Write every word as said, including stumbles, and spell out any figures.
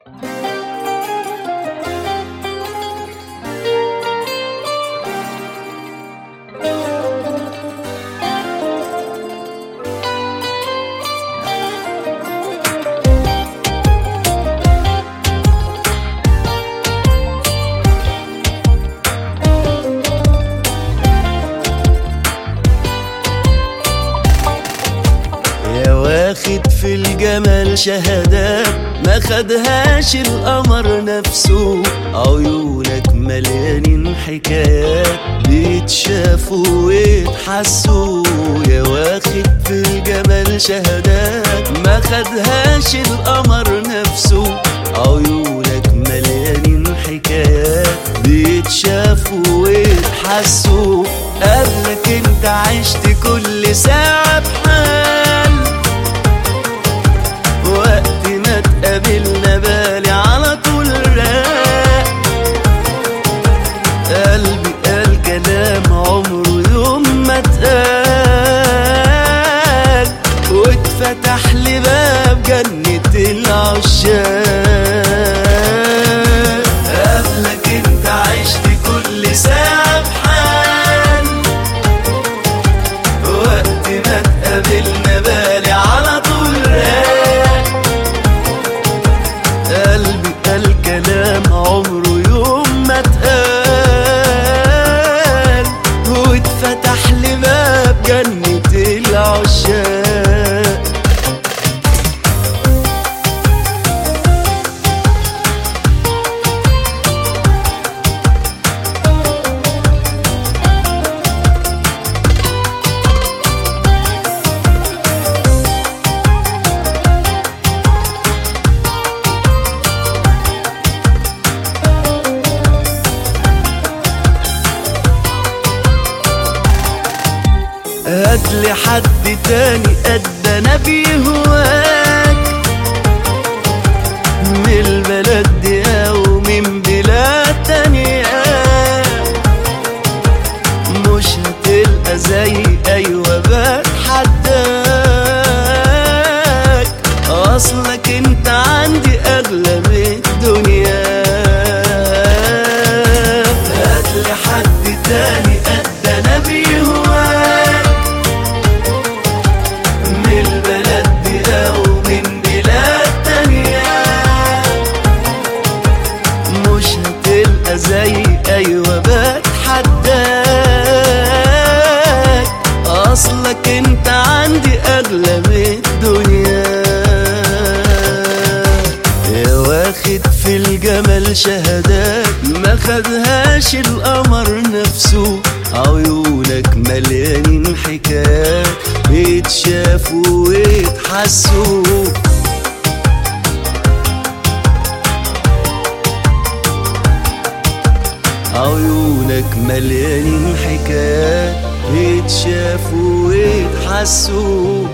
واخد في الجمال شهادات ما خدهاش القمر نفسه، عيونك مليانين حكايات بيتشافوا ويتحسوا. يا واخد في الجمال شهادات ما خدهاش القمر نفسه، عيونك مليانين حكايات بيتشافوا ويتحسوا. قبلك انت عشت كل ساعة بحال، وقت ما تقابلنا بالي على طول راق. قلبي قال كلام عمره يوم ما اتقال، واتفتح لي باب جنة العشاق. قبلك انت عشت كل ساعة بحال، وقت ما تقابلنا بالي على طول راق. قلبي قال كلام عمره يوم ما اتقال، واتفتح لي باب جنة العشاق. هاتلي حد تاني قدنا بيهواك، من البلد دي او من بلاد تانية، مش هتلقى زي ايوه بتحداك. اصلك انت عندي اغلى من الدنيا. هاتلي حد تاني قدنا بيهواك، زي ايوه بتحداك. اصلك انت عندي اغلى من الدنيا. يا واخد في الجمال شهادات ما خدهاش القمر نفسه، عيونك مليانين حكايات بيتشافوا ويتحسوا. عيونك مليانين حكايات بيتشافوا ويتحسوا.